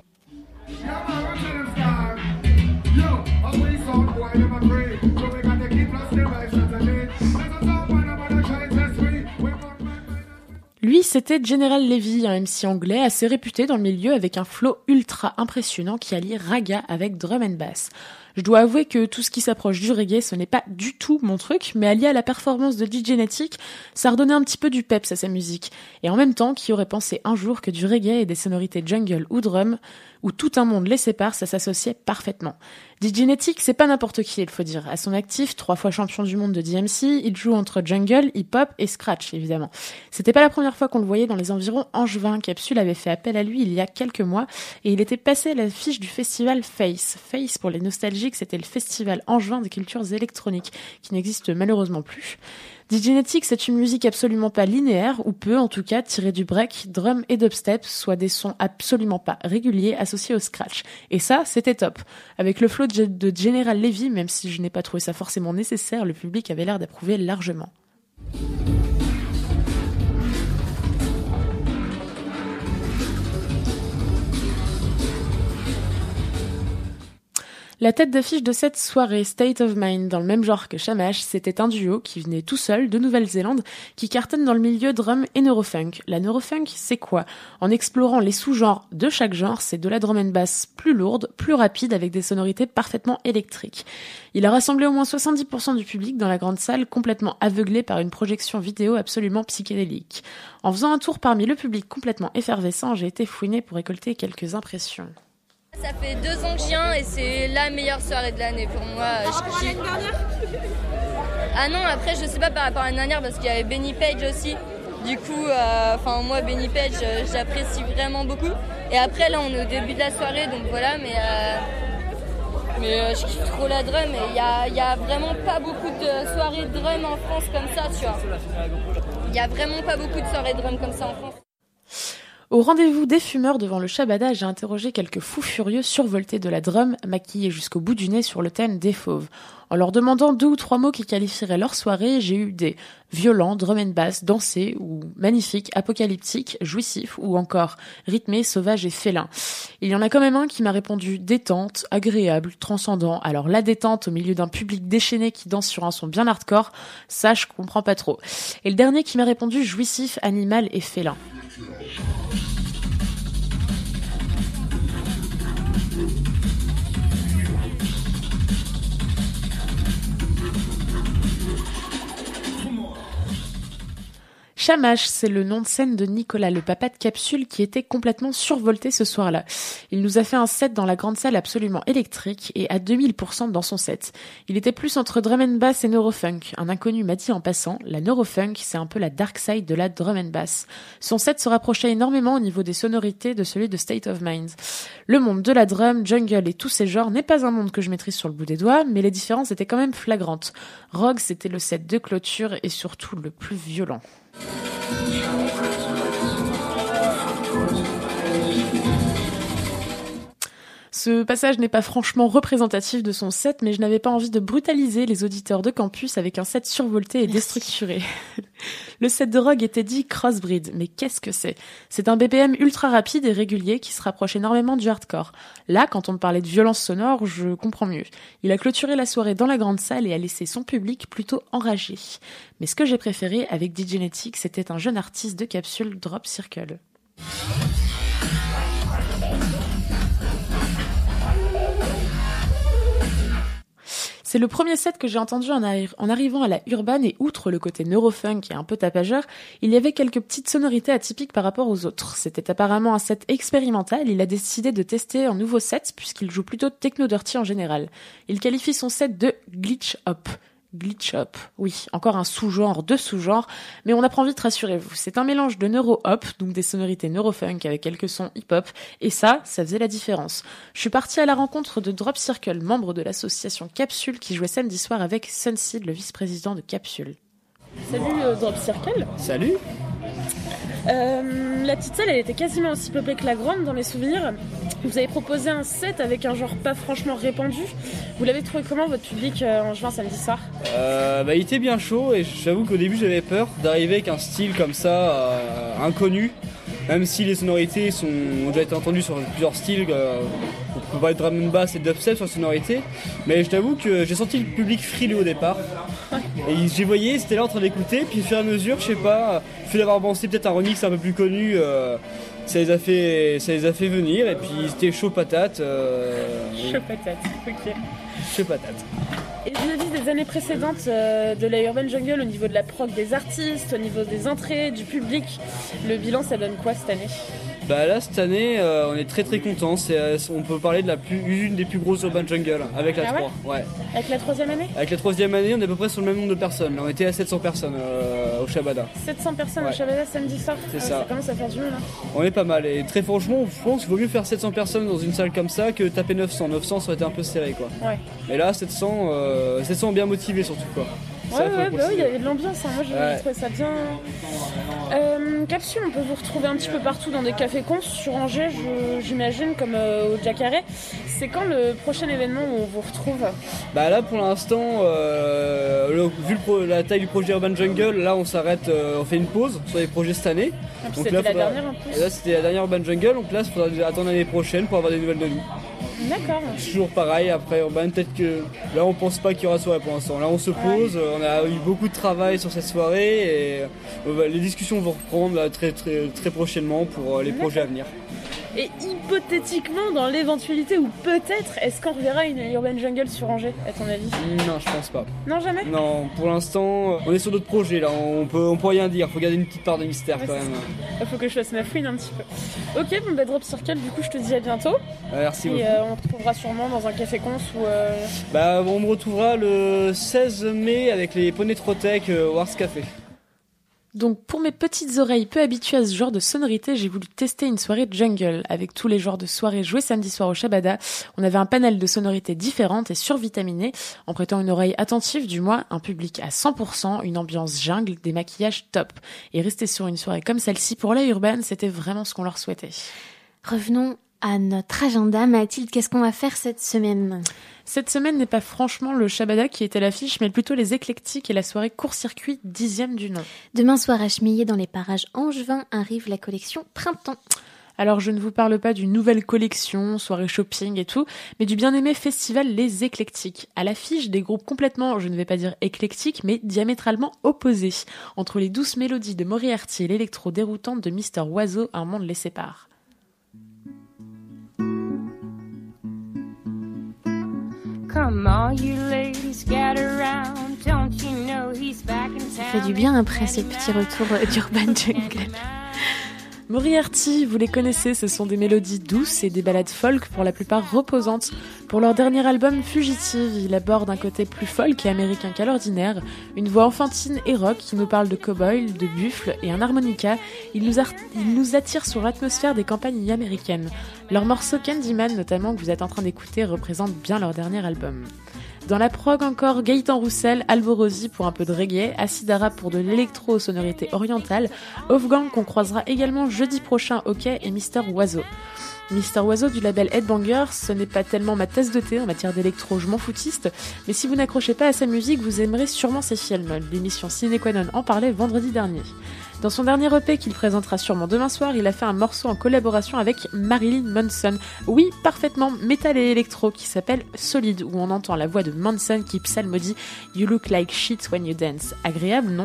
Lui, c'était General Levy, un M C anglais assez réputé dans le milieu avec un flow ultra impressionnant qui allie raga avec drum and bass. Je dois avouer que tout ce qui s'approche du reggae, ce n'est pas du tout mon truc, mais allié à la performance de D-Genetic, ça redonnait un petit peu du peps à sa musique. Et en même temps, qui aurait pensé un jour que du reggae et des sonorités jungle ou drum, où tout un monde les sépare, ça s'associait parfaitement. D-Genetic, c'est pas n'importe qui, il faut dire. À son actif, trois fois champion du monde de D M C, il joue entre jungle, hip-hop et scratch, évidemment. C'était pas la première fois qu'on le voyait dans les environs angevins. Capsule avait fait appel à lui il y a quelques mois, et il était passé à l'affiche du festival Face. Face, pour les nostalgiques, c'était le festival angevin des cultures électroniques, qui n'existe malheureusement plus. D-Genetic, c'est une musique absolument pas linéaire, ou peu en tout cas, tirée du break, drum et dubstep, soit des sons absolument pas réguliers associés au scratch. Et ça, c'était top. Avec le flow de General Levy, même si je n'ai pas trouvé ça forcément nécessaire, le public avait l'air d'approuver largement. La tête d'affiche de cette soirée, State of Mind, dans le même genre que Shamash, c'était un duo qui venait tout seul de Nouvelle-Zélande, qui cartonne dans le milieu drum et neurofunk. La neurofunk, c'est quoi ? En explorant les sous-genres de chaque genre, c'est de la drum and bass plus lourde, plus rapide, avec des sonorités parfaitement électriques. Il a rassemblé au moins soixante-dix pour cent du public dans la grande salle, complètement aveuglé par une projection vidéo absolument psychédélique. En faisant un tour parmi le public complètement effervescent, j'ai été fouinée pour récolter quelques impressions. Ça fait deux ans que je viens et c'est la meilleure soirée de l'année pour moi. Par rapport à l'année dernière ? Ah non, après je sais pas par rapport à l'année dernière parce qu'il y avait Benny Page aussi. Du coup, enfin euh, moi Benny Page euh, j'apprécie vraiment beaucoup. Et après là on est au début de la soirée donc voilà, mais euh, mais euh, je kiffe trop la drum et il y a, y a vraiment pas beaucoup de soirées de drum en France comme ça, tu vois. Il y a vraiment pas beaucoup de soirées de drum comme ça en France. Au rendez-vous des fumeurs devant le Shabada, j'ai interrogé quelques fous furieux survoltés de la drum, maquillés jusqu'au bout du nez sur le thème des fauves. En leur demandant deux ou trois mots qui qualifieraient leur soirée, j'ai eu des violents, drum and bass, dansés, ou magnifiques, apocalyptiques, jouissifs, ou encore rythmés, sauvages et félins. Il y en a quand même un qui m'a répondu détente, agréable, transcendant. Alors la détente au milieu d'un public déchaîné qui danse sur un son bien hardcore, ça je comprends pas trop. Et le dernier qui m'a répondu jouissif, animal et félin. Shamash, c'est le nom de scène de Nicolas, le papa de Capsule, qui était complètement survolté ce soir-là. Il nous a fait un set dans la grande salle absolument électrique et à deux mille pour cent dans son set. Il était plus entre drum and bass et neurofunk. Un inconnu m'a dit en passant, la neurofunk, c'est un peu la dark side de la drum and bass. Son set se rapprochait énormément au niveau des sonorités de celui de State of Mind. Le monde de la drum, jungle et tous ces genres n'est pas un monde que je maîtrise sur le bout des doigts, mais les différences étaient quand même flagrantes. Rogue, c'était le set de clôture et surtout le plus violent. Ce passage n'est pas franchement représentatif de son set, mais je n'avais pas envie de brutaliser les auditeurs de campus avec un set survolté et Merci. déstructuré. Le set de Rogue était dit Crossbreed, mais qu'est-ce que c'est ? C'est un B P M ultra rapide et régulier qui se rapproche énormément du hardcore. Là, quand on me parlait de violence sonore, je comprends mieux. Il a clôturé la soirée dans la grande salle et a laissé son public plutôt enragé. Mais ce que j'ai préféré avec D-Genetic, c'était un jeune artiste de capsule, Drop Circle. C'est le premier set que j'ai entendu en, arri- en arrivant à la Urban et outre le côté neurofunk et un peu tapageur, il y avait quelques petites sonorités atypiques par rapport aux autres. C'était apparemment un set expérimental, il a décidé de tester un nouveau set puisqu'il joue plutôt techno-dirty en général. Il qualifie son set de glitch hop. Glitch hop, oui, encore un sous-genre de sous-genre, mais on apprend vite, rassurez-vous. C'est un mélange de neuro-hop, donc des sonorités neurofunk avec quelques sons hip-hop, et ça, ça faisait la différence. Je suis partie à la rencontre de Drop Circle, membre de l'association Capsule, qui jouait samedi soir avec Sunseed, le vice-président de Capsule. Salut euh, Drop Circle. Salut. Euh, la petite salle, elle était quasiment aussi peuplée que la grande dans mes souvenirs. Vous avez proposé un set avec un genre pas franchement répandu. Vous l'avez trouvé comment, votre public, euh, en juin samedi soir ? euh, bah, Il était bien chaud et j'avoue qu'au début j'avais peur d'arriver avec un style comme ça, euh, inconnu. Même si les sonorités sont, ont déjà été entendues sur plusieurs styles, euh, on peut parler de drum and bass et de dubstep sur les sonorités. Mais je t'avoue que j'ai senti le public frileux au départ. Et j'ai voyé, c'était là en train d'écouter, puis au fur et à mesure, je sais pas, le fait d'avoir pensé peut-être un remix un peu plus connu, euh, ça les a fait, ça les a fait venir, et puis c'était chaud patate. Euh, chaud patate, ok. Chaud patate. Et vis-à-vis des années précédentes euh, de la Urban Jungle, au niveau de la prog des artistes, au niveau des entrées, du public, le bilan, ça donne quoi cette année ? Bah là cette année euh, on est très très contents, c'est, euh, on peut parler de la plus, une des plus grosses Urban Jungle avec la ah trois. Ouais, ouais. Avec la troisième année ? Avec la troisième année on est à peu près sur le même nombre de personnes, là, on était à sept cents personnes euh, au Shabada. sept cents personnes ouais. au Shabada samedi soir. C'est ah, ça. Ça commence à faire du monde. Hein. On est pas mal et très franchement je pense qu'il vaut mieux faire sept cents personnes dans une salle comme ça que taper neuf cents. neuf cents ça aurait été un peu serré quoi. Ouais. Mais là sept cents, euh, sept cents bien motivés surtout quoi. Ouais, ça, ouais, bah oui, il y avait de l'ambiance, hein. Moi j'ai ouais. trouvé ça bien. Euh, Capsule, on peut vous retrouver un petit peu partout dans des cafés cons, sur Angers, je, j'imagine, comme euh, au Jacare. C'est quand le prochain événement où on vous retrouve ? Bah là pour l'instant, euh, le, vu le pro, la taille du projet Urban Jungle, là on s'arrête, euh, on fait une pause sur les projets cette année. Ah, puis donc c'était là, la faudra, dernière en plus. Là c'était la dernière Urban Jungle, donc là il faudra attendre l'année prochaine pour avoir des nouvelles de nous. D'accord. Toujours pareil, après Urban, peut-être que là on pense pas qu'il y aura de soirée pour l'instant. Là on se pose, ouais. On a eu beaucoup de travail sur cette soirée et euh, les discussions vont reprendre là, très, très, très prochainement pour euh, les projets à venir. Et hypothétiquement, dans l'éventualité où peut-être, est-ce qu'on reverra une Urban Jungle sur Angers, à ton avis ? Non, je pense pas. Non, jamais ? Non, pour l'instant, on est sur d'autres projets là, on peut, on peut rien dire, faut garder une petite part de mystère ouais, quand même. Il faut que je fasse ma fouine un petit peu. Ok, bon bah Drop Circle, du coup je te dis à bientôt. Ah, merci et beaucoup. Euh, on te retrouvera sûrement dans un café cons ou... Euh... Bah on me retrouvera le seize mai avec les Poney Trotec euh, Wars Café. Donc pour mes petites oreilles peu habituées à ce genre de sonorité, j'ai voulu tester une soirée jungle. Avec tous les genres de soirées jouées samedi soir au Shabada, on avait un panel de sonorités différentes et survitaminées, en prêtant une oreille attentive du moins, un public à cent pour cent, une ambiance jungle, des maquillages top. Et rester sur une soirée comme celle-ci pour la Urban, c'était vraiment ce qu'on leur souhaitait. Revenons à notre agenda. Mathilde, qu'est-ce qu'on va faire cette semaine ? Cette semaine n'est pas franchement le Shabada qui était à l'affiche, mais plutôt les éclectiques et la soirée court-circuit dixième du nom. Demain soir à Chemillé, dans les parages angevins, arrive la collection Printemps. Alors je ne vous parle pas d'une nouvelle collection, soirée shopping et tout, mais du bien-aimé festival Les Éclectiques. À l'affiche, des groupes complètement, je ne vais pas dire éclectiques, mais diamétralement opposés. Entre les douces mélodies de Moriarty et l'électro déroutante de Mister Oiseau, un monde les sépare. Ça fait du bien après ce petit retour d'Urban Jungle. Moriarty, vous les connaissez, ce sont des mélodies douces et des ballades folk pour la plupart reposantes. Pour leur dernier album Fugitive, il aborde un côté plus folk et américain qu'à l'ordinaire, une voix enfantine et rock qui nous parle de cow-boy, de buffle et un harmonica. Il nous, ar- il nous attire sur l'atmosphère des campagnes américaines. Leur morceau Candyman notamment que vous êtes en train d'écouter représente bien leur dernier album. Dans la prog encore, Gaëtan Roussel, Alborosi pour un peu de reggae, Acidara pour de l'électro aux sonorités orientales, Wolfgang qu'on croisera également jeudi prochain au Quai et Mister Oiseau. Mister Oiseau du label Headbanger, ce n'est pas tellement ma tasse de thé en matière d'électro, je m'en foutiste, mais si vous n'accrochez pas à sa musique, vous aimerez sûrement ses films. L'émission Ciné Qua Non en parlait vendredi dernier. Dans son dernier E P qu'il présentera sûrement demain soir, il a fait un morceau en collaboration avec Marilyn Manson. Oui, parfaitement métal et électro, qui s'appelle Solid, où on entend la voix de Manson qui psalmodie « You look like shit when you dance ». Agréable, non ?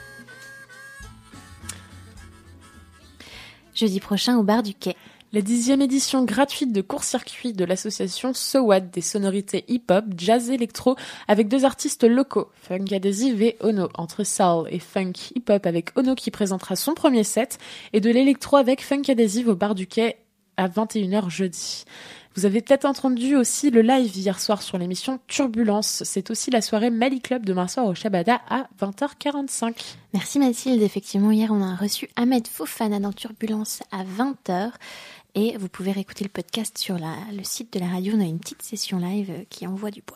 Jeudi prochain au bar du Quai. La dixième édition gratuite de court-circuit de l'association So What, des sonorités hip-hop, jazz électro, avec deux artistes locaux, Funk Adhesive et Ono, entre soul et funk hip-hop avec Ono qui présentera son premier set, et de l'électro avec Funk Adhesive au bar du Quai à vingt et une heures jeudi. Vous avez peut-être entendu aussi le live hier soir sur l'émission Turbulence. C'est aussi la soirée Mali Club demain soir au Shabada à vingt heures quarante-cinq. Merci Mathilde. Effectivement, hier, on a reçu Ahmed Fofana dans Turbulence à vingt heures. Et vous pouvez réécouter le podcast sur la, le site de la radio. On a une petite session live qui envoie du bois.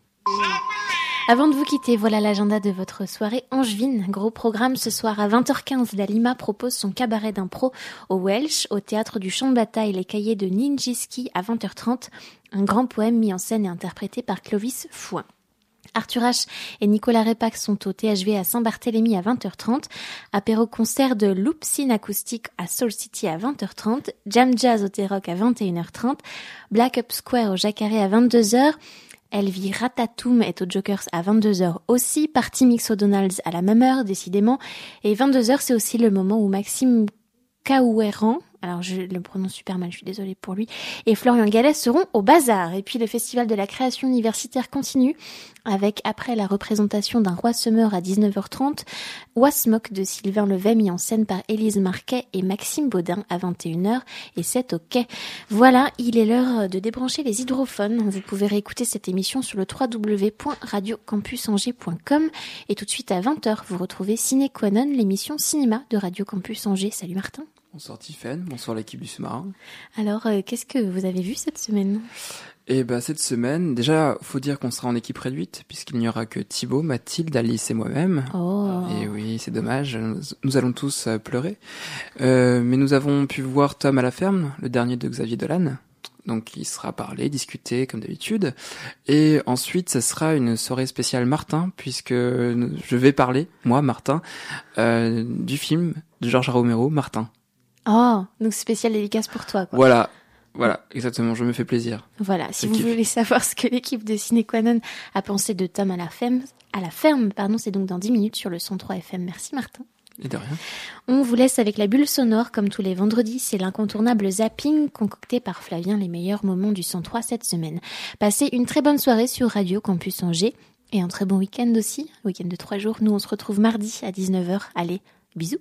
Avant de vous quitter, voilà l'agenda de votre soirée angevine. Gros programme ce soir à vingt heures quinze. La Lima propose son cabaret d'impro au Welsh, au théâtre du Champ de Bataille, les cahiers de Ninjiski à vingt heures trente. Un grand poème mis en scène et interprété par Clovis Fouin. Arthur H et Nicolas Repac sont au T H V à Saint-Barthélemy à vingt heures trente, apéro-concert de Loopsin acoustique à Soul City à vingt heures trente, Jam Jazz au T-Rock à vingt et une heures trente, Black Up Square au Jacaré à vingt-deux heures, Elvie Ratatoum est au Jokers à vingt-deux heures aussi, Party Mix au Donald's à la même heure décidément, et vingt-deux heures c'est aussi le moment où Maxime Kaouéran, alors je le prononce super mal, je suis désolée pour lui, et Florian Gallet seront au Bazar. Et puis le festival de la création universitaire continue avec, après la représentation d'un Roi Summer à dix-neuf heures trente, Wasmok de Sylvain Levet mis en scène par Élise Marquet et Maxime Baudin à vingt et une heures, et c'est au Quai. Voilà, il est l'heure de débrancher les hydrophones. Vous pouvez réécouter cette émission sur le w w w point radio campus angers point com, et tout de suite à vingt heures, vous retrouvez Ciné Qua Non, l'émission cinéma de Radio Campus Angers. Salut Martin. Bonsoir Tiffaine, bonsoir l'équipe du sous-marin. Alors, euh, qu'est-ce que vous avez vu cette semaine ? Eh ben cette semaine, déjà, faut dire qu'on sera en équipe réduite, puisqu'il n'y aura que Thibaut, Mathilde, Alice et moi-même. Oh. Et oui, c'est dommage, nous, nous allons tous euh, pleurer. Euh, mais nous avons pu voir Tom à la ferme, le dernier de Xavier Dolan. Donc il sera parlé, discuté comme d'habitude. Et ensuite, ça sera une soirée spéciale Martin, puisque je vais parler, moi, Martin, euh, du film de Georges Romero, Martin. Oh, donc spécial dédicace pour toi, quoi. Voilà, voilà, exactement, je me fais plaisir. Voilà, si Je vous kiffe. voulez savoir ce que l'équipe de Ciné Qua Non a pensé de Tom à la ferme, à la ferme, pardon, c'est donc dans dix minutes sur le cent trois F M. Merci Martin. Et de rien. On vous laisse avec la bulle sonore, comme tous les vendredis, c'est l'incontournable zapping concocté par Flavien, les meilleurs moments du cent trois cette semaine. Passez une très bonne soirée sur Radio Campus Angers, et un très bon week-end aussi, week-end de trois jours. Nous on se retrouve mardi à dix-neuf heures. Allez, bisous.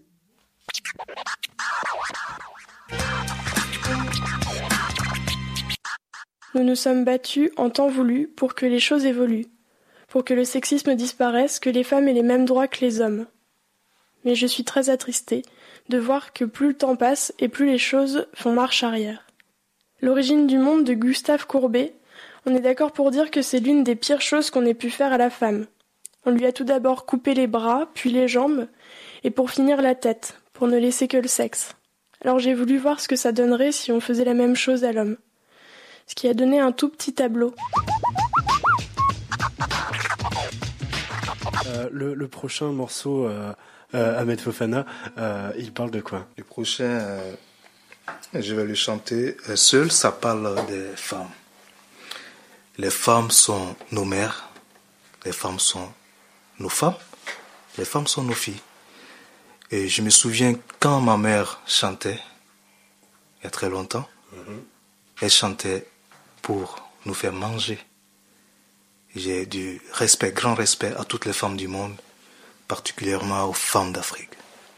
Nous nous sommes battus en temps voulu pour que les choses évoluent, pour que le sexisme disparaisse, que les femmes aient les mêmes droits que les hommes. Mais je suis très attristée de voir que plus le temps passe et plus les choses font marche arrière. L'origine du monde de Gustave Courbet, on est d'accord pour dire que c'est l'une des pires choses qu'on ait pu faire à la femme. On lui a tout d'abord coupé les bras, puis les jambes, et pour finir la tête, pour ne laisser que le sexe. Alors j'ai voulu voir ce que ça donnerait si on faisait la même chose à l'homme. Ce qui a donné un tout petit tableau. Euh, le, le prochain morceau, euh, euh, Ahmed Fofana, euh, il parle de quoi ? Le prochain, euh, je vais le chanter euh, seul, ça parle des femmes. Les femmes sont nos mères, les femmes sont nos femmes, les femmes sont nos filles. Et je me souviens quand ma mère chantait, il y a très longtemps, mm-hmm. elle chantait pour nous faire manger. J'ai du respect, grand respect à toutes les femmes du monde, particulièrement aux femmes d'Afrique.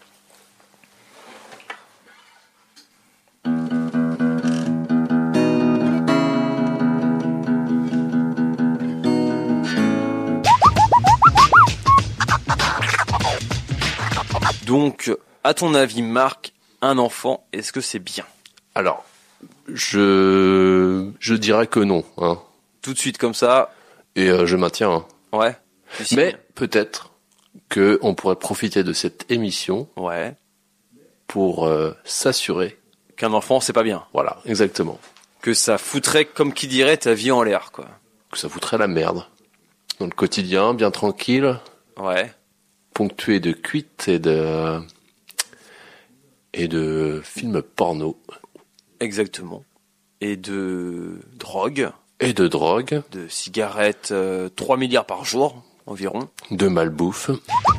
Donc, à ton avis, Marc, un enfant, est-ce que c'est bien ? Alors, je je dirais que non. Hein. Tout de suite comme ça. Et euh, je maintiens. Hein. Ouais. Mais peut-être que on pourrait profiter de cette émission. Ouais. Pour euh, s'assurer qu'un enfant c'est pas bien. Voilà, exactement. Que ça foutrait, comme qui dirait, ta vie en l'air, quoi. Que ça foutrait la merde. Dans le quotidien, bien tranquille. Ouais. Ponctué de cuites et de et de films porno. Exactement. Et de drogue. Et de drogue. De cigarettes, euh, trois milliards par jour, environ. De malbouffe.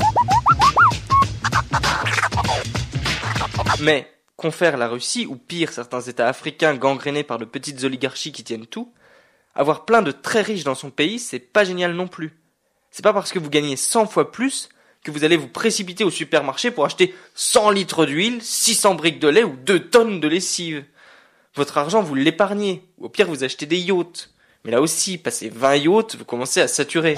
Mais, confère la Russie, ou pire, certains États africains gangrénés par de petites oligarchies qui tiennent tout, avoir plein de très riches dans son pays, c'est pas génial non plus. C'est pas parce que vous gagnez cent fois plus que vous allez vous précipiter au supermarché pour acheter cent litres d'huile, six cents briques de lait ou deux tonnes de lessive. Votre argent, vous l'épargnez, ou au pire vous achetez des yachts. Mais là aussi, passez vingt yachts, vous commencez à saturer.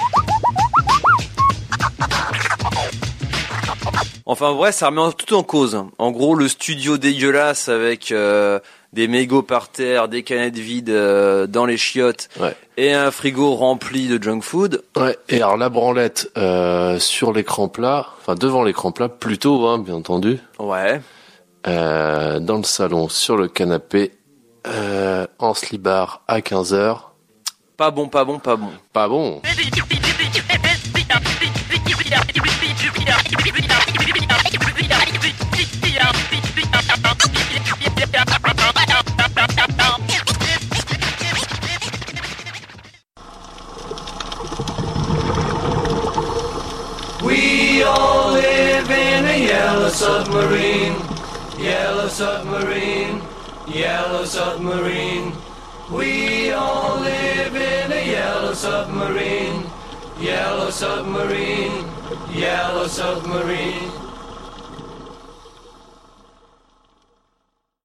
Enfin, vrai, ça remet tout en cause. En gros, le studio dégueulasse avec euh, des mégots par terre, des canettes vides euh, dans les chiottes, ouais. Et un frigo rempli de junk food. Ouais. Et alors la branlette euh, sur l'écran plat, enfin devant l'écran plat, plutôt, hein, bien entendu. Ouais. Euh, dans le salon, sur le canapé, euh, en slibard à quinze heures. Pas bon, pas bon, pas bon. Pas bon. We all live in a yellow submarine, yellow submarine, yellow submarine. We all live in a yellow submarine, yellow submarine, yellow submarine.